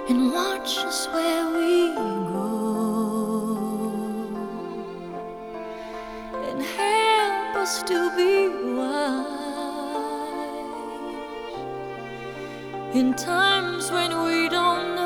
and watch us where we go, and help us to be wise in times when we don't know.